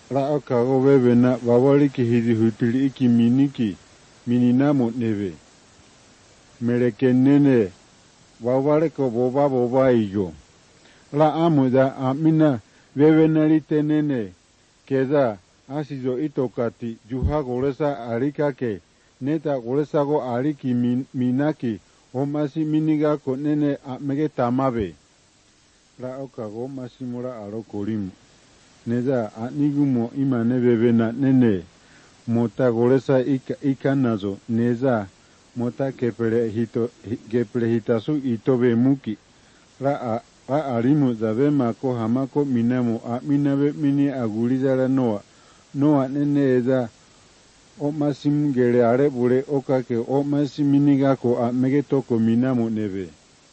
la okago bebe na wawali ki hidi hutili iki miniki mininamo nebe. Meleke nene wawale ko boba iyo. La amuda amina bebe nalite nene keda asizo itokati juha golesa arikake neta golesa go ariki minaki omasi miniga ko nene amege tamabe. La okago masimura aro korimu. Neza anigumo imane bebe na nene mota golesa ikanazo neza mota kepele hitasu itobe muki la arimu zabe mako hamako minamo minabe mini agulizara noa nene eza o masim gere are bure okake o masiminiga ko megetoko minamo nebe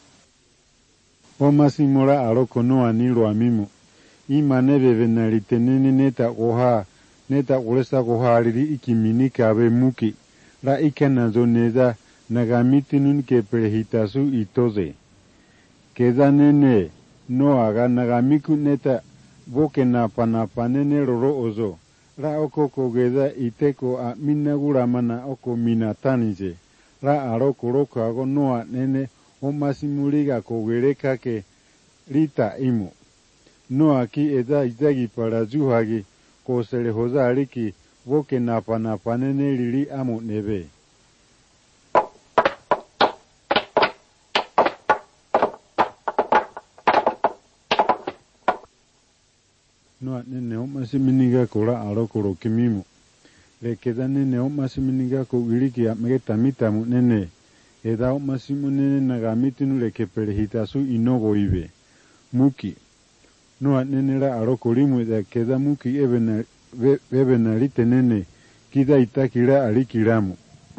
o masimura aroko noa niro amimo imane bebe nalite nene neta golesa goha ariri ikimini kabe muki la ikanazo neza nagamitinun kepele hitasu itoze keza nene noaga nagamiku neta boke napa nene roro ozo la okoko geza iteko a minagura mana oko minatanize la aroko roko ago noa nene o masimuriga kogere kake rita imo noa ki eza izagi para juhagi kosele hoza ariki boke napa nene lili amo nebe. Noa nene o masiminiga kola arokoro kimimo. Lekeda nene o masiminiga ko wiliki ya megeta mitamu nene. Eda o masimu nene nagamitinu lekepele hitasu inogo ibe. Muki. Noa nene la arokorimu eda keda muki ebe nalite nene. Kida itakira alikiramu.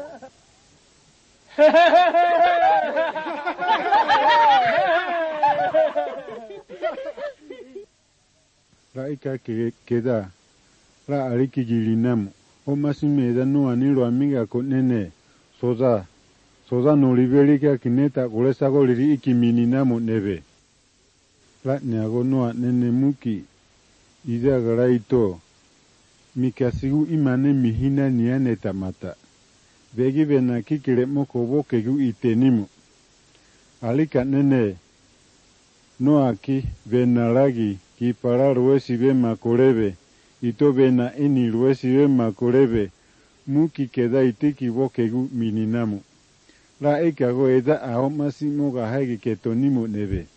La ika keda la aliki gilinamu o masime eda noa nilo amiga ko nene soza nolibelika kineta golesa liri iki mininamu nebe la neago noa nene muki ida gara ito mikasigu imane mihina niane tamata begi bena kikire moko bokegu itenimu alika nene noa ki benalagi ki para ruesi be makorebe ito bena ini ruesi be makorebe muki keda itiki bokegu mininamu la ekago eda ao masimo gahagi ketonimo nebe